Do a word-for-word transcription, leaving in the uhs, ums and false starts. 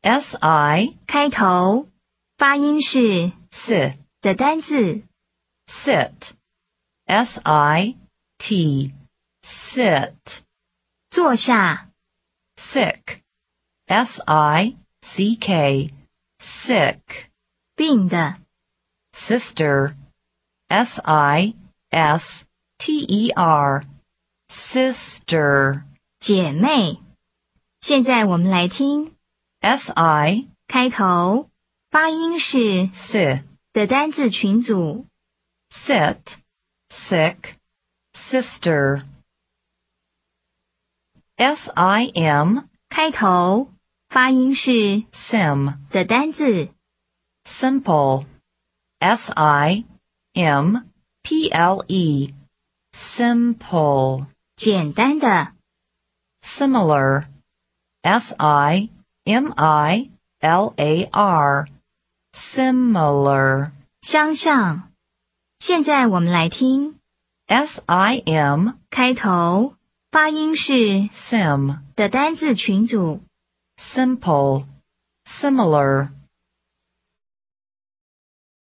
S I 开头，发音是 S 的单字。 sit S I T sit 坐下， sick S I C K sick 病的， sister S I S T E R sister 姐妹。现在我们来听 S I 开头，发音是 S 的单字群组。 sit sick sister S I M 开头，发音是 sim 的单字。 simple S I M P L E simple 简单的， similar S I M I L A R similar 相像。现在我们来听 S I M 开头，发音是 sim 的单字群组。 simple similar